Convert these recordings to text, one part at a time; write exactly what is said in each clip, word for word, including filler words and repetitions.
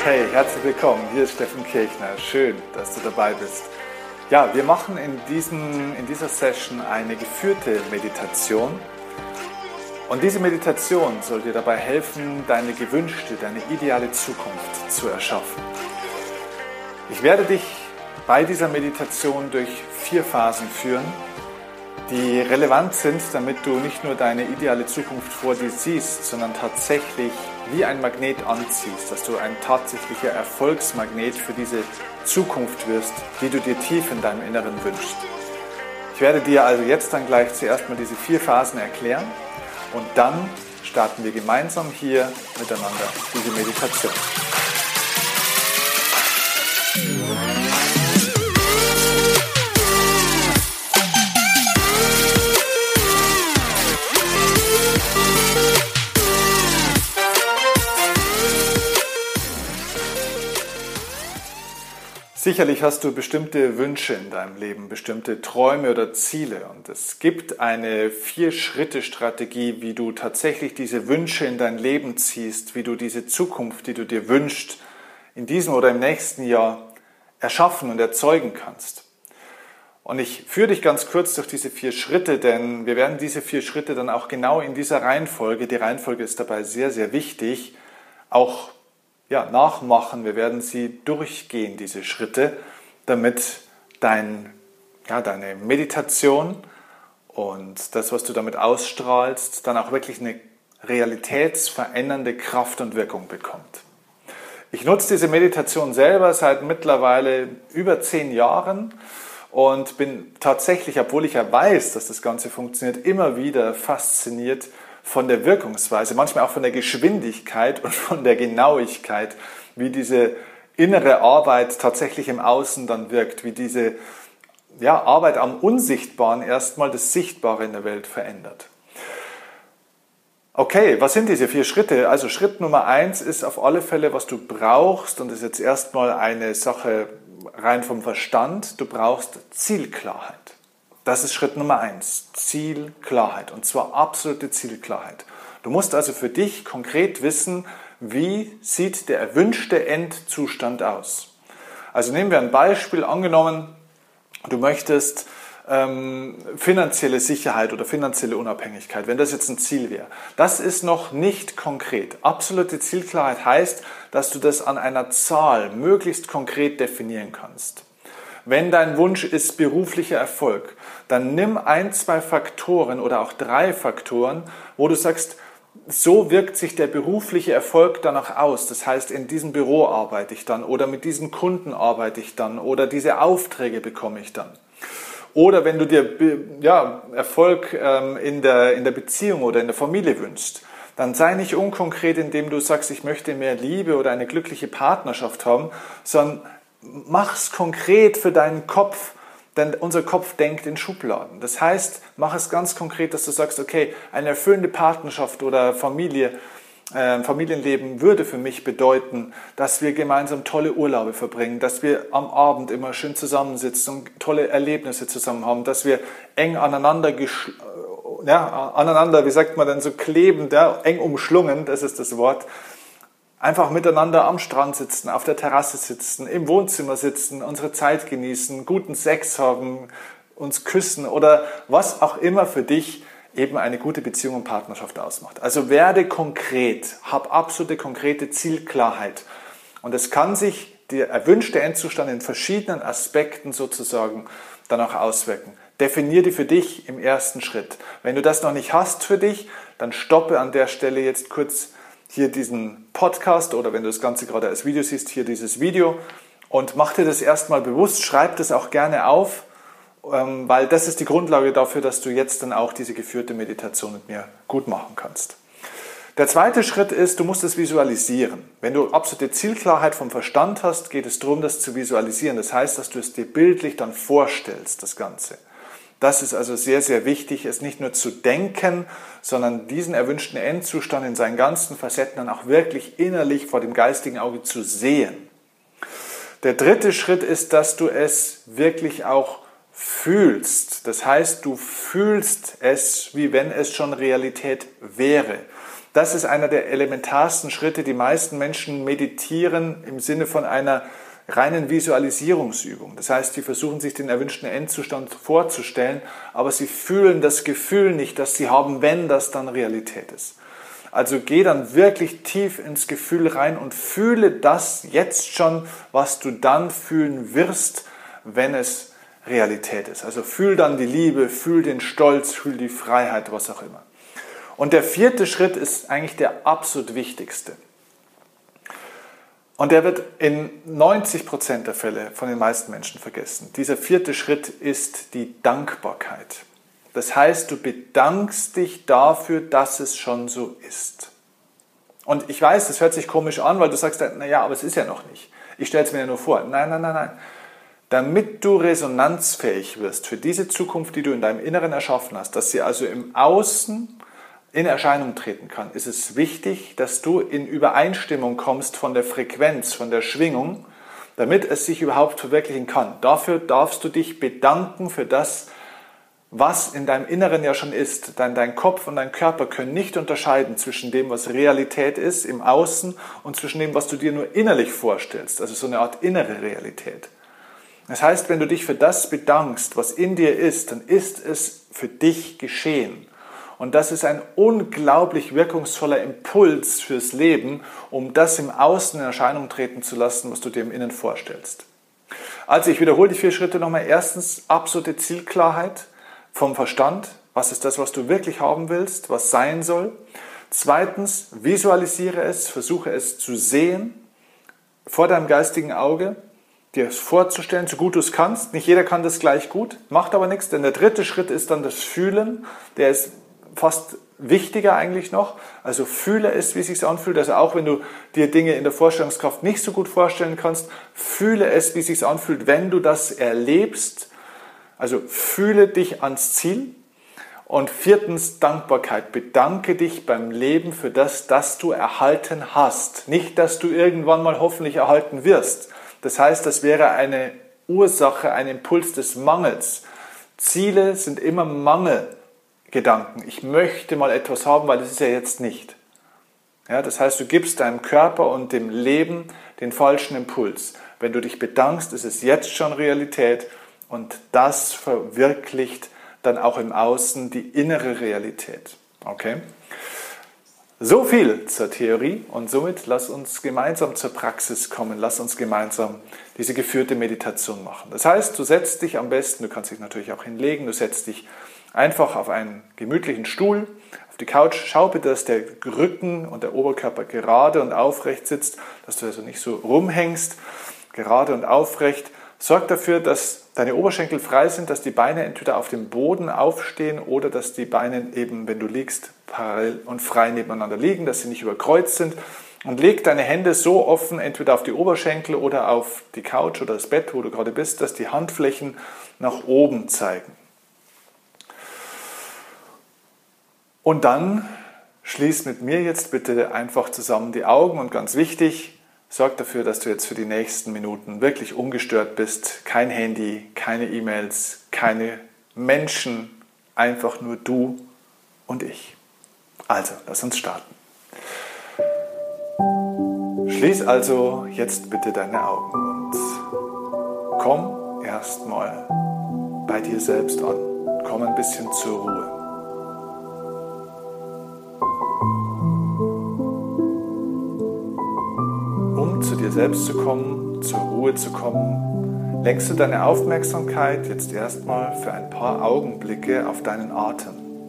Hey, herzlich willkommen, hier ist Steffen Kirchner. Schön, dass du dabei bist. Ja, wir machen in, diesen, in dieser Session eine geführte Meditation. Und diese Meditation soll dir dabei helfen, deine gewünschte, deine ideale Zukunft zu erschaffen. Ich werde dich bei dieser Meditation durch vier Phasen führen, die relevant sind, damit du nicht nur deine ideale Zukunft vor dir siehst, sondern tatsächlich wie ein Magnet anziehst, dass du ein tatsächlicher Erfolgsmagnet für diese Zukunft wirst, die du dir tief in deinem Inneren wünschst. Ich werde dir also jetzt dann gleich zuerst mal diese vier Phasen erklären und dann starten wir gemeinsam hier miteinander diese Meditation. Sicherlich hast du bestimmte Wünsche in deinem Leben, bestimmte Träume oder Ziele und es gibt eine Vier-Schritte-Strategie, wie du tatsächlich diese Wünsche in dein Leben ziehst, wie du diese Zukunft, die du dir wünschst, in diesem oder im nächsten Jahr erschaffen und erzeugen kannst. Und ich führe dich ganz kurz durch diese vier Schritte, denn wir werden diese vier Schritte dann auch genau in dieser Reihenfolge, die Reihenfolge ist dabei sehr, sehr wichtig, auch Ja, nachmachen. Wir werden sie durchgehen, diese Schritte, damit dein, ja, deine Meditation und das, was du damit ausstrahlst, dann auch wirklich eine realitätsverändernde Kraft und Wirkung bekommt. Ich nutze diese Meditation selber seit mittlerweile über zehn Jahren und bin tatsächlich, obwohl ich ja weiß, dass das Ganze funktioniert, immer wieder fasziniert von der Wirkungsweise, manchmal auch von der Geschwindigkeit und von der Genauigkeit, wie diese innere Arbeit tatsächlich im Außen dann wirkt, wie diese ja, Arbeit am Unsichtbaren erstmal das Sichtbare in der Welt verändert. Okay, was sind diese vier Schritte? Also Schritt Nummer eins ist auf alle Fälle, was du brauchst, und das ist jetzt erstmal eine Sache rein vom Verstand, du brauchst Zielklarheit. Das ist Schritt Nummer eins, Zielklarheit, und zwar absolute Zielklarheit. Du musst also für dich konkret wissen, wie sieht der erwünschte Endzustand aus. Also nehmen wir ein Beispiel, angenommen, du möchtest ähm, finanzielle Sicherheit oder finanzielle Unabhängigkeit, wenn das jetzt ein Ziel wäre. Das ist noch nicht konkret. Absolute Zielklarheit heißt, dass du das an einer Zahl möglichst konkret definieren kannst. Wenn dein Wunsch ist beruflicher Erfolg, dann nimm ein, zwei Faktoren oder auch drei Faktoren, wo du sagst, so wirkt sich der berufliche Erfolg danach aus. Das heißt, in diesem Büro arbeite ich dann oder mit diesen Kunden arbeite ich dann oder diese Aufträge bekomme ich dann. Oder wenn du dir ja, Erfolg ähm, in der, in der Beziehung oder in der Familie wünschst, dann sei nicht unkonkret, indem du sagst, ich möchte mehr Liebe oder eine glückliche Partnerschaft haben, sondern mach's konkret für deinen Kopf, denn unser Kopf denkt in Schubladen. Das heißt, mach es ganz konkret, dass du sagst, okay, eine erfüllende Partnerschaft oder Familie, äh, Familienleben würde für mich bedeuten, dass wir gemeinsam tolle Urlaube verbringen, dass wir am Abend immer schön zusammensitzen und tolle Erlebnisse zusammen haben, dass wir eng aneinander, gesch- ja, aneinander, wie sagt man denn, so klebend, ja, eng umschlungen, das ist das Wort, einfach miteinander am Strand sitzen, auf der Terrasse sitzen, im Wohnzimmer sitzen, unsere Zeit genießen, guten Sex haben, uns küssen oder was auch immer für dich eben eine gute Beziehung und Partnerschaft ausmacht. Also werde konkret, hab absolute konkrete Zielklarheit. Und es kann sich der erwünschte Endzustand in verschiedenen Aspekten sozusagen dann auch auswirken. Definier die für dich im ersten Schritt. Wenn du das noch nicht hast für dich, dann stoppe an der Stelle jetzt kurz hier diesen Podcast oder wenn du das Ganze gerade als Video siehst, hier dieses Video und mach dir das erstmal bewusst, schreib das auch gerne auf, weil das ist die Grundlage dafür, dass du jetzt dann auch diese geführte Meditation mit mir gut machen kannst. Der zweite Schritt ist, du musst es visualisieren. Wenn du absolute Zielklarheit vom Verstand hast, geht es darum, das zu visualisieren. Das heißt, dass du es dir bildlich dann vorstellst, das Ganze. Das ist also sehr, sehr wichtig, es nicht nur zu denken, sondern diesen erwünschten Endzustand in seinen ganzen Facetten dann auch wirklich innerlich vor dem geistigen Auge zu sehen. Der dritte Schritt ist, dass du es wirklich auch fühlst. Das heißt, du fühlst es, wie wenn es schon Realität wäre. Das ist einer der elementarsten Schritte. Die meisten Menschen meditieren im Sinne von einer reinen Visualisierungsübung. Das heißt, sie versuchen sich den erwünschten Endzustand vorzustellen, aber sie fühlen das Gefühl nicht, das sie haben, wenn das dann Realität ist. Also geh dann wirklich tief ins Gefühl rein und fühle das jetzt schon, was du dann fühlen wirst, wenn es Realität ist. Also fühl dann die Liebe, fühl den Stolz, fühl die Freiheit, was auch immer. Und der vierte Schritt ist eigentlich der absolut wichtigste. Und der wird in neunzig Prozent der Fälle von den meisten Menschen vergessen. Dieser vierte Schritt ist die Dankbarkeit. Das heißt, du bedankst dich dafür, dass es schon so ist. Und ich weiß, das hört sich komisch an, weil du sagst, naja, aber es ist ja noch nicht. Ich stelle es mir ja nur vor. Nein, nein, nein, nein. Damit du resonanzfähig wirst für diese Zukunft, die du in deinem Inneren erschaffen hast, dass sie also im Außen in Erscheinung treten kann, ist es wichtig, dass du in Übereinstimmung kommst von der Frequenz, von der Schwingung, damit es sich überhaupt verwirklichen kann. Dafür darfst du dich bedanken für das, was in deinem Inneren ja schon ist. Dein, dein Kopf und dein Körper können nicht unterscheiden zwischen dem, was Realität ist im Außen und zwischen dem, was du dir nur innerlich vorstellst. Also so eine Art innere Realität. Das heißt, wenn du dich für das bedankst, was in dir ist, dann ist es für dich geschehen. Und das ist ein unglaublich wirkungsvoller Impuls fürs Leben, um das im Außen in Erscheinung treten zu lassen, was du dir im Innen vorstellst. Also ich wiederhole die vier Schritte nochmal. Erstens, absolute Zielklarheit vom Verstand. Was ist das, was du wirklich haben willst, was sein soll? Zweitens, visualisiere es, versuche es zu sehen vor deinem geistigen Auge, dir es vorzustellen, so gut du es kannst. Nicht jeder kann das gleich gut, macht aber nichts, denn der dritte Schritt ist dann das Fühlen. Der ist fast wichtiger eigentlich noch. Also fühle es, wie es sich anfühlt. Also auch wenn du dir Dinge in der Vorstellungskraft nicht so gut vorstellen kannst, fühle es, wie es sich anfühlt, wenn du das erlebst. Also fühle dich ans Ziel. Und viertens, Dankbarkeit. Bedanke dich beim Leben für das, das du erhalten hast. Nicht, dass du irgendwann mal hoffentlich erhalten wirst. Das heißt, das wäre eine Ursache, ein Impuls des Mangels. Ziele sind immer Mangelgedanken. Ich möchte mal etwas haben, weil das ist ja jetzt nicht. Ja, das heißt, du gibst deinem Körper und dem Leben den falschen Impuls. Wenn du dich bedankst, ist es jetzt schon Realität und das verwirklicht dann auch im Außen die innere Realität. Okay? So viel zur Theorie und somit lass uns gemeinsam zur Praxis kommen. Lass uns gemeinsam diese geführte Meditation machen. Das heißt, du setzt dich am besten, du kannst dich natürlich auch hinlegen, du setzt dich einfach auf einen gemütlichen Stuhl, auf die Couch. Schau bitte, dass der Rücken und der Oberkörper gerade und aufrecht sitzt, dass du also nicht so rumhängst, gerade und aufrecht. Sorg dafür, dass deine Oberschenkel frei sind, dass die Beine entweder auf dem Boden aufstehen oder dass die Beine eben, wenn du liegst, parallel und frei nebeneinander liegen, dass sie nicht überkreuzt sind. Und leg deine Hände so offen, entweder auf die Oberschenkel oder auf die Couch oder das Bett, wo du gerade bist, dass die Handflächen nach oben zeigen. Und dann schließ mit mir jetzt bitte einfach zusammen die Augen und ganz wichtig, sorg dafür, dass du jetzt für die nächsten Minuten wirklich ungestört bist. Kein Handy, keine E-Mails, keine Menschen, einfach nur du und ich. Also, lass uns starten. Schließ also jetzt bitte deine Augen und komm erstmal bei dir selbst an. Komm ein bisschen zur Ruhe. Um zu dir selbst zu kommen, zur Ruhe zu kommen, lenkst du deine Aufmerksamkeit jetzt erstmal für ein paar Augenblicke auf deinen Atem.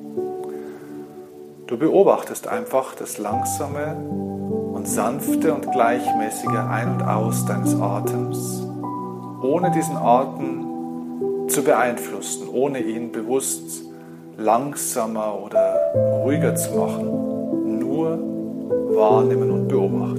Du beobachtest einfach das langsame und sanfte und gleichmäßige Ein- und Aus deines Atems, ohne diesen Atem zu beeinflussen, ohne ihn bewusst langsamer oder ruhiger zu machen, nur wahrnehmen und beobachten.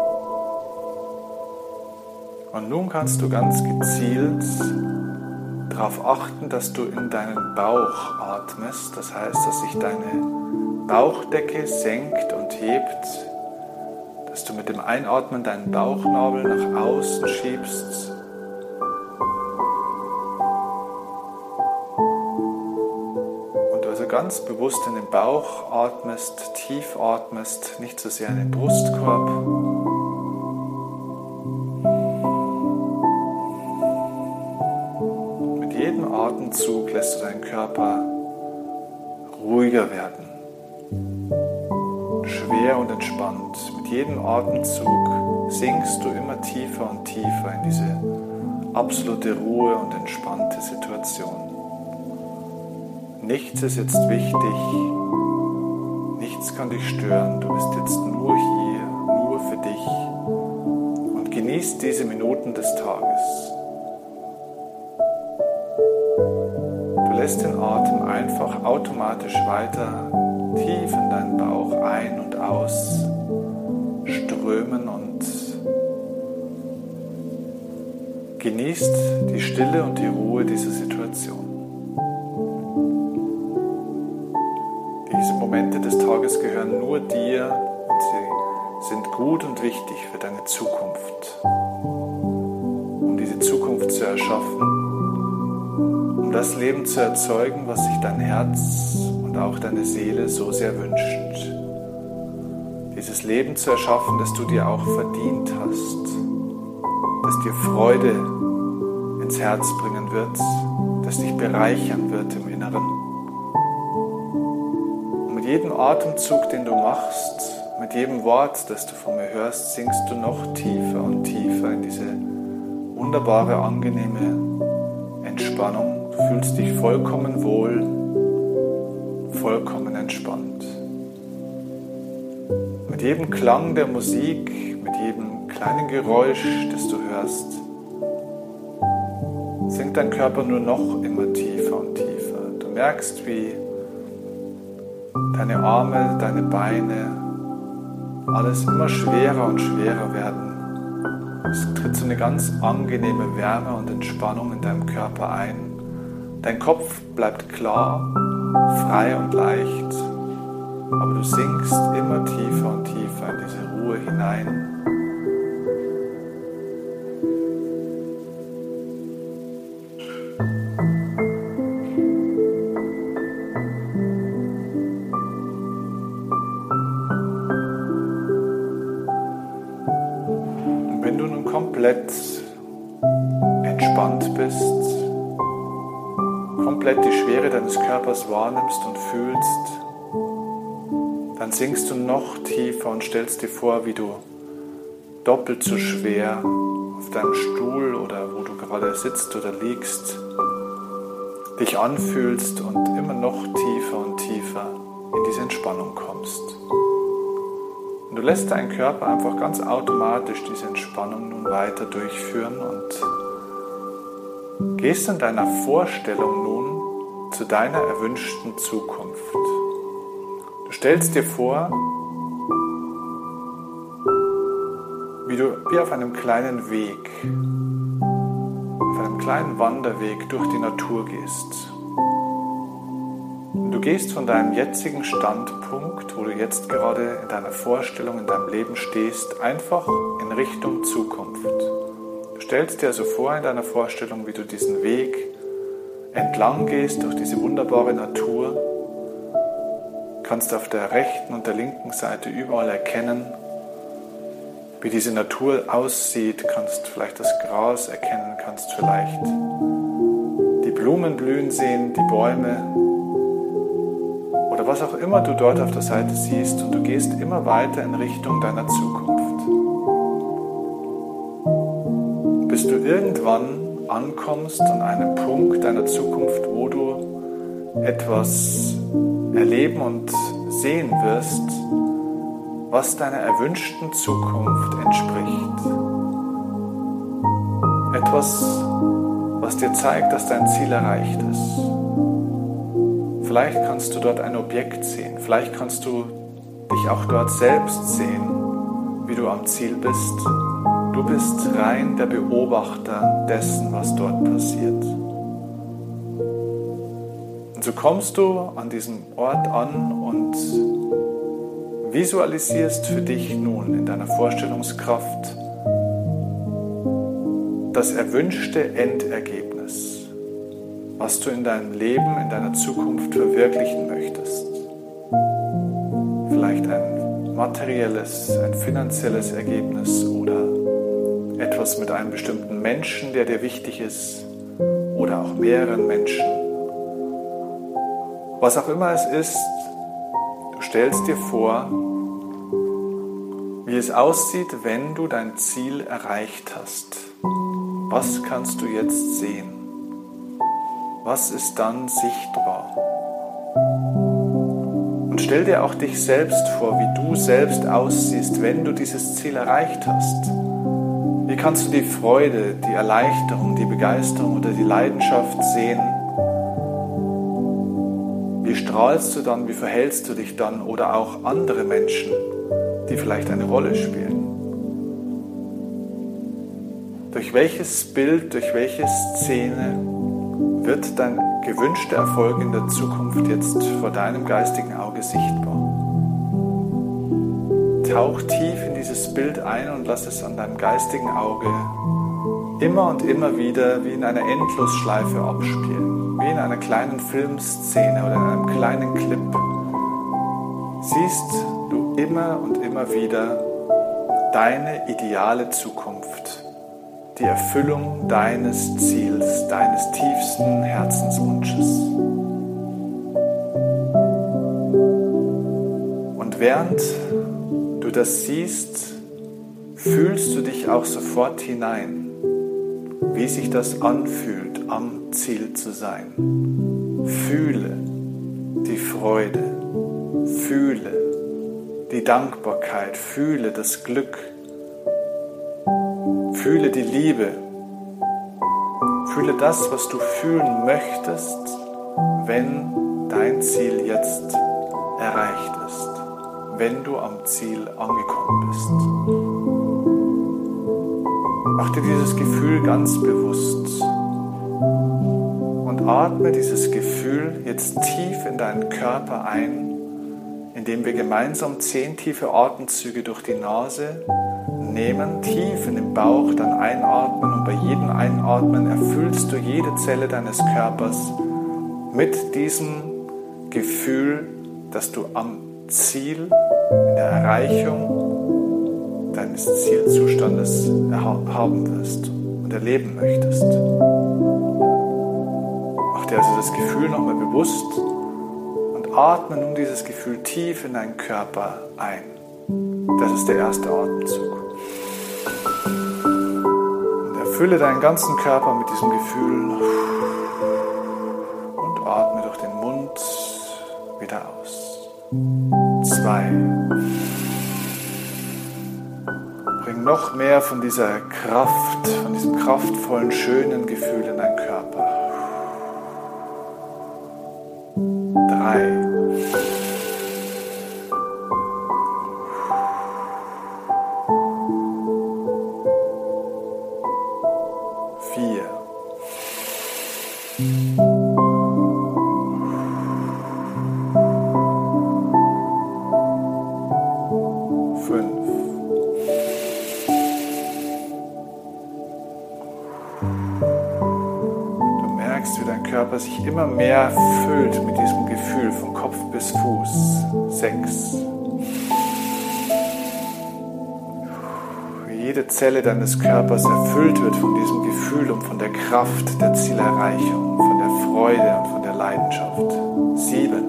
Und nun kannst du ganz gezielt darauf achten, dass du in deinen Bauch atmest. Das heißt, dass sich deine Bauchdecke senkt und hebt, dass du mit dem Einatmen deinen Bauchnabel nach außen schiebst. Und du also ganz bewusst in den Bauch atmest, tief atmest, nicht so sehr in den Brustkorb. Mit jedem Atemzug lässt du deinen Körper ruhiger werden. Schwer und entspannt. Mit jedem Atemzug sinkst du immer tiefer und tiefer in diese absolute Ruhe und entspannte Situation. Nichts ist jetzt wichtig, nichts kann dich stören, du bist jetzt nur hier, nur für dich und genießt diese Minuten des Tages. Du lässt den Atem einfach automatisch weiter tief in deinen Bauch ein- und aus strömen und genießt die Stille und die Ruhe dieser Situation. Diese Momente des Tages gehören nur dir und sie sind gut und wichtig für deine Zukunft. Um diese Zukunft zu erschaffen, um das Leben zu erzeugen, was sich dein Herz und auch deine Seele so sehr wünscht. Dieses Leben zu erschaffen, das du dir auch verdient hast, das dir Freude ins Herz bringen wird, das dich bereichern wird im Inneren. Und mit jedem Atemzug, den du machst, mit jedem Wort, das du von mir hörst, sinkst du noch tiefer und tiefer in diese wunderbare, angenehme Entspannung. Du fühlst dich vollkommen wohl, vollkommen entspannt. Mit jedem Klang der Musik, mit jedem kleinen Geräusch, das du hörst, sinkt dein Körper nur noch immer tiefer und tiefer. Du merkst, wie deine Arme, deine Beine, alles immer schwerer und schwerer werden. Es tritt so eine ganz angenehme Wärme und Entspannung in deinem Körper ein. Dein Kopf bleibt klar, frei und leicht, aber du sinkst immer tiefer und tiefer in diese Ruhe hinein. Und wenn du nun komplett entspannt bist, komplett die Schwere deines Körpers wahrnimmst und fühlst, dann sinkst du noch tiefer und stellst dir vor, wie du doppelt so schwer auf deinem Stuhl oder wo du gerade sitzt oder liegst, dich anfühlst und immer noch tiefer und tiefer in diese Entspannung kommst. Und du lässt deinen Körper einfach ganz automatisch diese Entspannung nun weiter durchführen und gehst in deiner Vorstellung nun zu deiner erwünschten Zukunft. Du stellst dir vor, wie du wie auf einem kleinen Weg, auf einem kleinen Wanderweg durch die Natur gehst. Und du gehst von deinem jetzigen Standpunkt, wo du jetzt gerade in deiner Vorstellung, in deinem Leben stehst, einfach in Richtung Zukunft. Du stellst dir also vor in deiner Vorstellung, wie du diesen Weg entlang gehst durch diese wunderbare Natur. Du kannst auf der rechten und der linken Seite überall erkennen, wie diese Natur aussieht. Du kannst vielleicht das Gras erkennen, kannst vielleicht die Blumen blühen sehen, die Bäume oder was auch immer du dort auf der Seite siehst, und du gehst immer weiter in Richtung deiner Zukunft. Bis du irgendwann ankommst an einem Punkt deiner Zukunft, wo du etwas erleben und sehen wirst, was deiner erwünschten Zukunft entspricht. Etwas, was dir zeigt, dass dein Ziel erreicht ist. Vielleicht kannst du dort ein Objekt sehen, vielleicht kannst du dich auch dort selbst sehen, wie du am Ziel bist. Du bist rein der Beobachter dessen, was dort passiert. Und so kommst du an diesem Ort an und visualisierst für dich nun in deiner Vorstellungskraft das erwünschte Endergebnis, was du in deinem Leben, in deiner Zukunft verwirklichen möchtest. Vielleicht ein materielles, ein finanzielles Ergebnis oder etwas mit einem bestimmten Menschen, der dir wichtig ist, oder auch mehreren Menschen. Was auch immer es ist, du stellst dir vor, wie es aussieht, wenn du dein Ziel erreicht hast. Was kannst du jetzt sehen? Was ist dann sichtbar? Und stell dir auch dich selbst vor, wie du selbst aussiehst, wenn du dieses Ziel erreicht hast. Wie kannst du die Freude, die Erleichterung, die Begeisterung oder die Leidenschaft sehen? Wie strahlst du dann, wie verhältst du dich dann oder auch andere Menschen, die vielleicht eine Rolle spielen? Durch welches Bild, durch welche Szene wird dein gewünschter Erfolg in der Zukunft jetzt vor deinem geistigen Auge sichtbar? Tauch tief in dieses Bild ein und lass es an deinem geistigen Auge immer und immer wieder wie in einer Endlosschleife abspielen, wie in einer kleinen Filmszene oder in einem kleinen Clip. Siehst du immer und immer wieder deine ideale Zukunft, die Erfüllung deines Ziels, deines tiefsten Herzenswunsches. Und während du das siehst, fühlst du dich auch sofort hinein, wie sich das anfühlt, am Ziel zu sein. Fühle die Freude, fühle die Dankbarkeit, fühle das Glück, fühle die Liebe, fühle das, was du fühlen möchtest, wenn dein Ziel jetzt erreicht ist, wenn du am Ziel angekommen bist. Mach dir dieses Gefühl ganz bewusst und atme dieses Gefühl jetzt tief in deinen Körper ein, indem wir gemeinsam zehn tiefe Atemzüge durch die Nase nehmen, tief in den Bauch, dann einatmen und bei jedem Einatmen erfüllst du jede Zelle deines Körpers mit diesem Gefühl, dass du am Ziel, in der Erreichung deines Zielzustandes haben wirst und erleben möchtest. Mach dir also das Gefühl nochmal bewusst und atme nun dieses Gefühl tief in deinen Körper ein. Das ist der erste Atemzug. Und erfülle deinen ganzen Körper mit diesem Gefühl und atme durch den Mund wieder aus. Zwei. Bring noch mehr von dieser Kraft, von diesem kraftvollen, schönen Gefühl in deinen Körper. Drei. Vier. Fünf. Du merkst, wie dein Körper sich immer mehr füllt mit diesem Gefühl von Kopf bis Fuß. Sechs. Jede Zelle deines Körpers erfüllt wird von diesem Gefühl und von der Kraft der Zielerreichung, von der Freude und von der Leidenschaft. Sieben.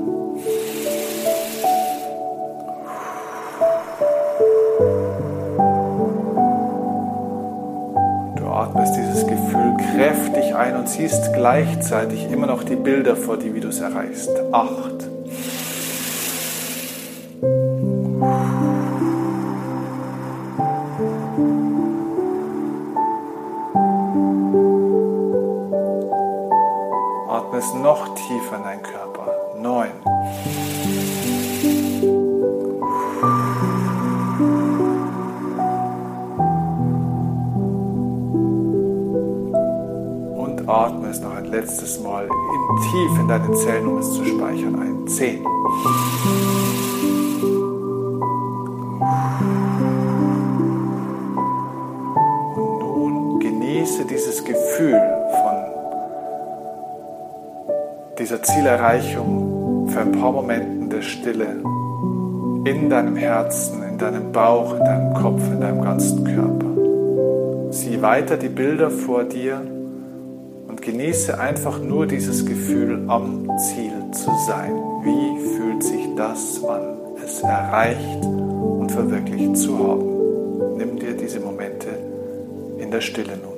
Du atmest dieses Gefühl kräftig ein und siehst gleichzeitig immer noch die Bilder vor dir, wie du es erreichst. Acht. Atme es noch tiefer in deinen Körper. Neun. Und atme es noch ein letztes Mal in tief in deine Zellen, um es zu speichern, ein. Zehn. Und nun genieße dieses Gefühl von dieser Zielerreichung für ein paar Momente der Stille in deinem Herzen, in deinem Bauch, in deinem Kopf, in deinem ganzen Körper. Sieh weiter die Bilder vor dir und genieße einfach nur dieses Gefühl, am Ziel zu sein. Wie fühlt sich das an, es erreicht und verwirklicht zu haben? Nimm dir diese Momente in der Stille nun.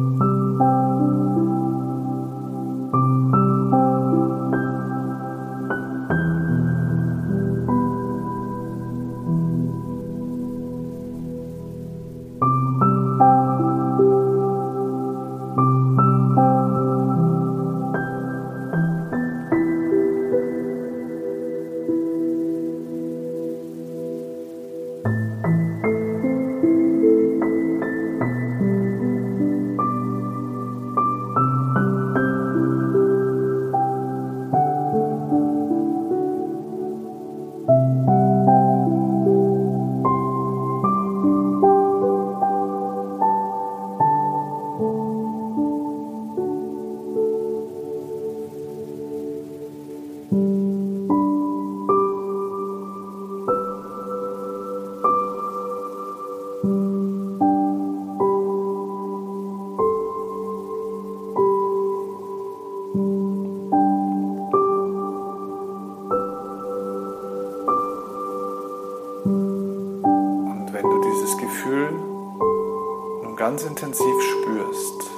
Ganz intensiv spürst,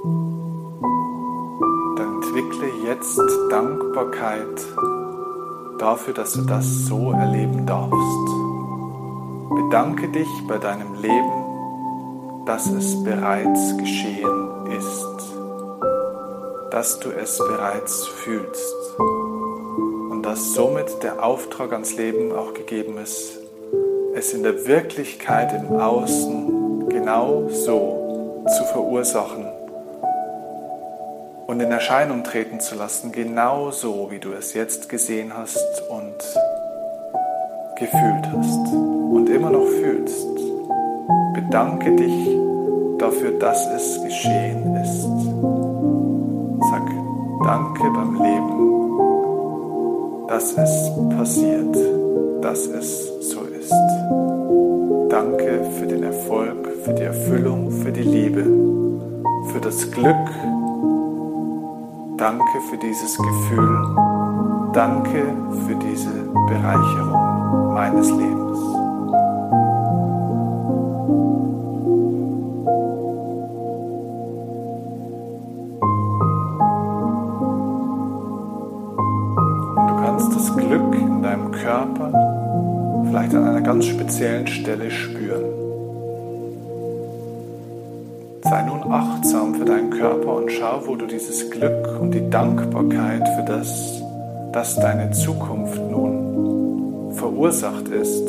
dann entwickle jetzt Dankbarkeit dafür, dass du das so erleben darfst. Bedanke dich bei deinem Leben, dass es bereits geschehen ist, dass du es bereits fühlst und dass somit der Auftrag ans Leben auch gegeben ist, es in der Wirklichkeit im Außen genau so zu verursachen und in Erscheinung treten zu lassen, genau so, wie du es jetzt gesehen hast und gefühlt hast und immer noch fühlst. Bedanke dich dafür, dass es geschehen ist. Sag Danke beim Leben, dass es passiert, dass es so ist. Danke für den Erfolg, für die Erfüllung, für die Liebe, für das Glück. Danke für dieses Gefühl. Danke für diese Bereicherung meines Lebens. Und du kannst das Glück in deinem Körper vielleicht an einer ganz speziellen Stelle spüren. Sei nun achtsam für deinen Körper und schau, wo du dieses Glück und die Dankbarkeit für das, dass deine Zukunft nun verursacht ist.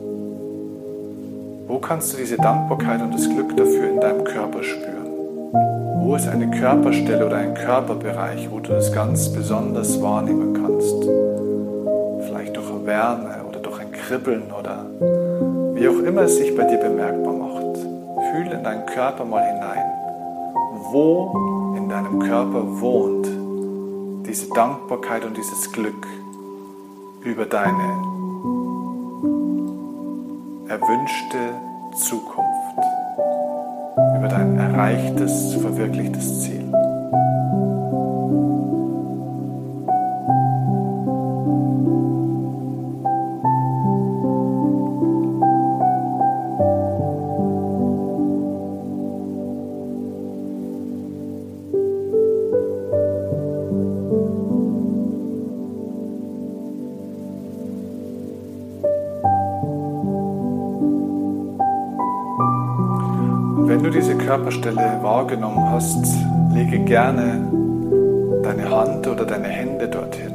Wo kannst du diese Dankbarkeit und das Glück dafür in deinem Körper spüren? Wo ist eine Körperstelle oder ein Körperbereich, wo du das ganz besonders wahrnehmen kannst? Vielleicht durch eine Wärme oder durch ein Kribbeln oder wie auch immer es sich bei dir bemerkbar macht. Fühle in deinen Körper mal hinein. Wo in deinem Körper wohnt diese Dankbarkeit und dieses Glück über deine erwünschte Zukunft, über dein erreichtes, verwirklichtes Ziel. Wenn du diese Körperstelle wahrgenommen hast, lege gerne deine Hand oder deine Hände dorthin.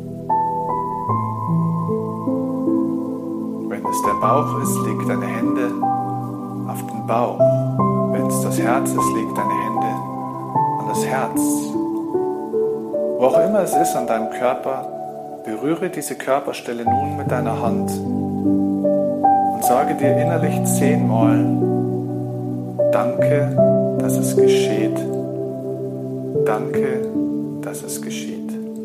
Wenn es der Bauch ist, leg deine Hände auf den Bauch. Wenn es das Herz ist, leg deine Hände an das Herz. Wo auch immer es ist an deinem Körper, berühre diese Körperstelle nun mit deiner Hand und sage dir innerlich zehnmal: Danke, dass es geschieht. Danke, dass es geschieht.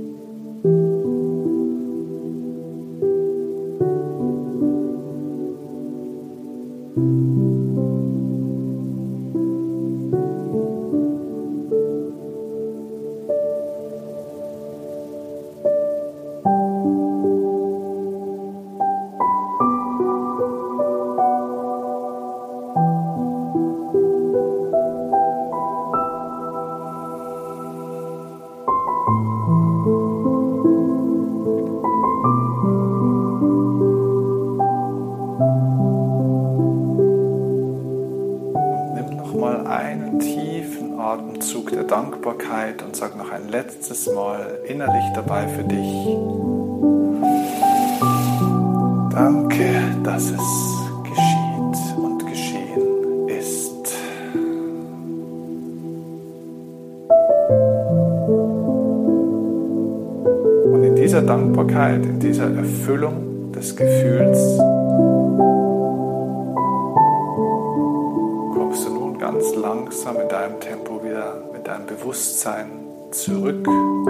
Atemzug der Dankbarkeit und sag noch ein letztes Mal innerlich dabei für dich: Danke, dass es geschieht und geschehen ist. Und in dieser Dankbarkeit, in dieser Erfüllung des Gefühls kommst du nun ganz langsam in deinem Tempo wieder mit deinem Bewusstsein zurück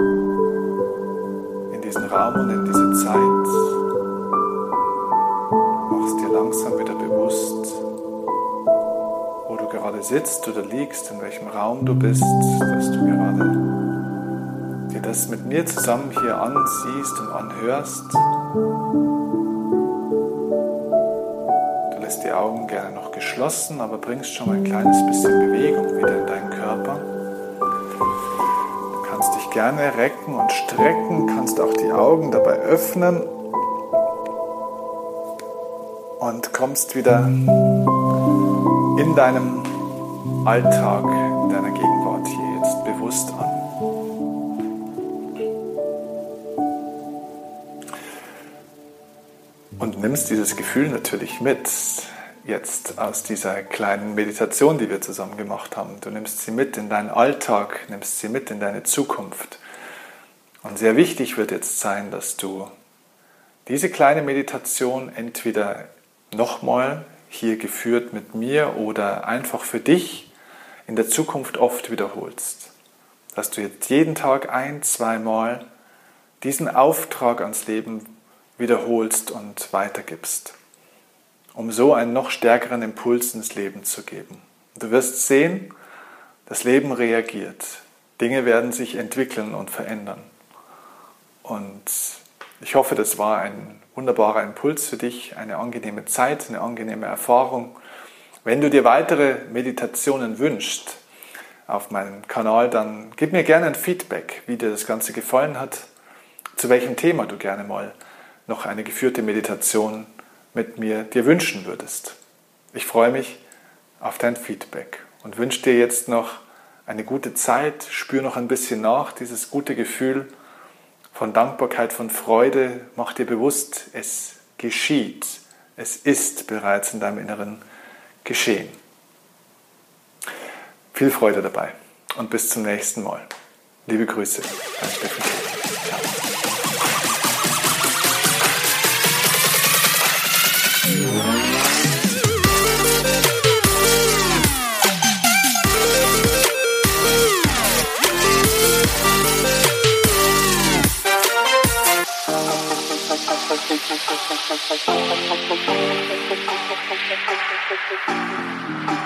in diesen Raum und in diese Zeit. Machst dir langsam wieder bewusst, wo du gerade sitzt oder liegst, in welchem Raum du bist, dass du gerade dir das mit mir zusammen hier ansiehst und anhörst. Die Augen gerne noch geschlossen, aber bringst schon mal ein kleines bisschen Bewegung wieder in deinen Körper. Du kannst dich gerne recken und strecken, kannst auch die Augen dabei öffnen und kommst wieder in deinem Alltag, in deiner Gegenwart hier jetzt bewusst an. Und nimmst dieses Gefühl natürlich mit, jetzt aus dieser kleinen Meditation, die wir zusammen gemacht haben. Du nimmst sie mit in deinen Alltag, nimmst sie mit in deine Zukunft. Und sehr wichtig wird jetzt sein, dass du diese kleine Meditation entweder nochmal hier geführt mit mir oder einfach für dich in der Zukunft oft wiederholst. Dass du jetzt jeden Tag ein-, zweimal diesen Auftrag ans Leben wiederholst und weitergibst, um so einen noch stärkeren Impuls ins Leben zu geben. Du wirst sehen, das Leben reagiert. Dinge werden sich entwickeln und verändern. Und ich hoffe, das war ein wunderbarer Impuls für dich, eine angenehme Zeit, eine angenehme Erfahrung. Wenn du dir weitere Meditationen wünschst auf meinem Kanal, dann gib mir gerne ein Feedback, wie dir das Ganze gefallen hat, zu welchem Thema du gerne mal noch eine geführte Meditation mit mir dir wünschen würdest. Ich freue mich auf dein Feedback und wünsche dir jetzt noch eine gute Zeit. Spür noch ein bisschen nach, dieses gute Gefühl von Dankbarkeit, von Freude. Mach dir bewusst, es geschieht. Es ist bereits in deinem Inneren geschehen. Viel Freude dabei und bis zum nächsten Mal. Liebe Grüße, dein Steffen. Ciao. Thank you.